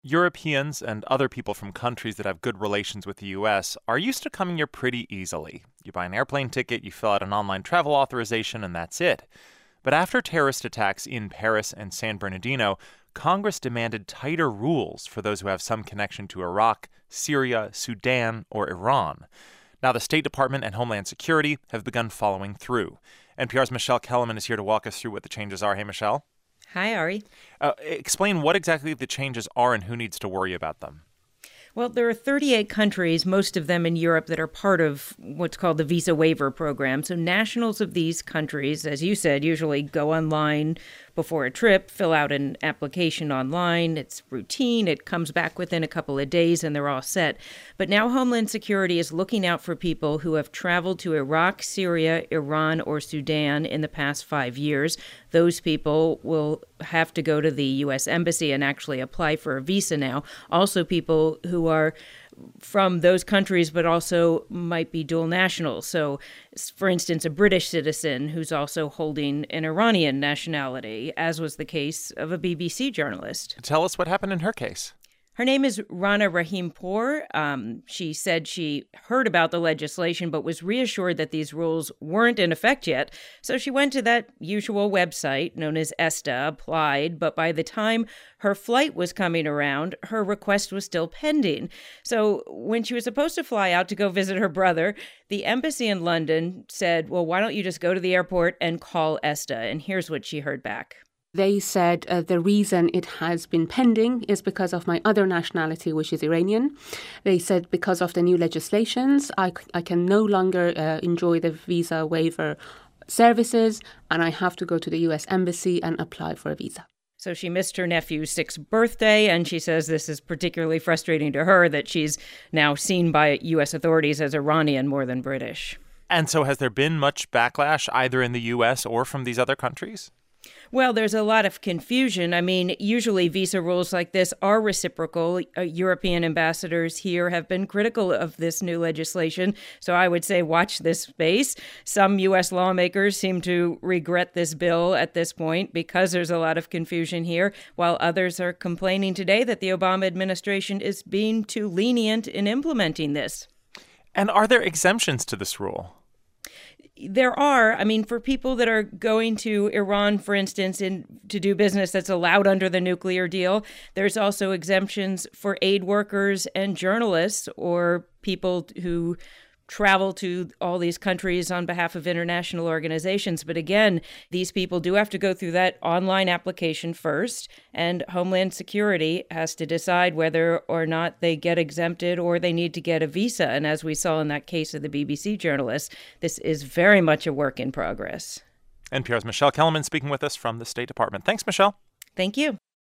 Europeans and other people from countries that have good relations with the U.S. are used to coming here pretty easily. You buy an airplane ticket, you fill out an online travel authorization, and that's it. But after terrorist attacks in Paris and San Bernardino, Congress demanded tighter rules for those who have some connection to Iraq, Syria, Sudan, or Iran. Now, the State Department and Homeland Security have begun following through. NPR's Michelle Kellerman is here to walk us through what the changes are. Hey, Michelle. Hi, Ari. Explain what exactly the changes are and who needs to worry about them. Well, there are 38 countries, most of them in Europe, that are part of what's called the Visa Waiver Program. So nationals of these countries, as you said, usually go online before a trip, fill out an application online. It's routine. It comes back within a couple of days and they're all set. But now Homeland Security is looking out for people who have traveled to Iraq, Syria, Iran, or Sudan in the past 5 years. Those people will have to go to the U.S. Embassy and actually apply for a visa now. Also, people who are from those countries, but also might be dual nationals. So, for instance, a British citizen who's also holding an Iranian nationality, as was the case of a BBC journalist. Tell us what happened in her case. Her name is Rana Rahimpour. She said she heard about the legislation but was reassured that these rules weren't in effect yet. So she went to that usual website known as ESTA, applied, but by the time her flight was coming around, her request was still pending. So when she was supposed to fly out to go visit her brother, the embassy in London said, well, why don't you just go to the airport and call ESTA? And here's what she heard back. They said the reason it has been pending is because of my other nationality, which is Iranian. They said because of the new legislations, I can no longer enjoy the visa waiver services, and I have to go to the U.S. Embassy and apply for a visa. So she missed her nephew's 6th birthday, and she says this is particularly frustrating to her that she's now seen by U.S. authorities as Iranian more than British. And so has there been much backlash either in the U.S. or from these other countries? Well, there's a lot of confusion. I mean, usually visa rules like this are reciprocal. European ambassadors here have been critical of this new legislation. So I would say watch this space. Some U.S. lawmakers seem to regret this bill at this point because there's a lot of confusion here, while others are complaining today that the Obama administration is being too lenient in implementing this. And are there exemptions to this rule? There are. I mean, for people that are going to Iran, for instance, to do business that's allowed under the nuclear deal, there's also exemptions for aid workers and journalists or people who travel to all these countries on behalf of international organizations. But again, these people do have to go through that online application first, and Homeland Security has to decide whether or not they get exempted or they need to get a visa. And as we saw in that case of the BBC journalist, this is very much a work in progress. NPR's Michelle Kellerman speaking with us from the State Department. Thanks, Michelle. Thank you.